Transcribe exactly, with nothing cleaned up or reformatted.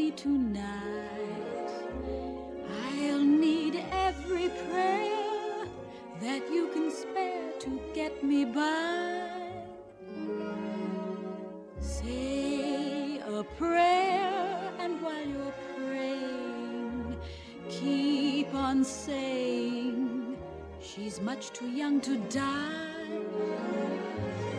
me tonight. I'll need every prayer that you can spare to get me by. Say a prayer, and while you're praying, keep on saying she's much too young to die.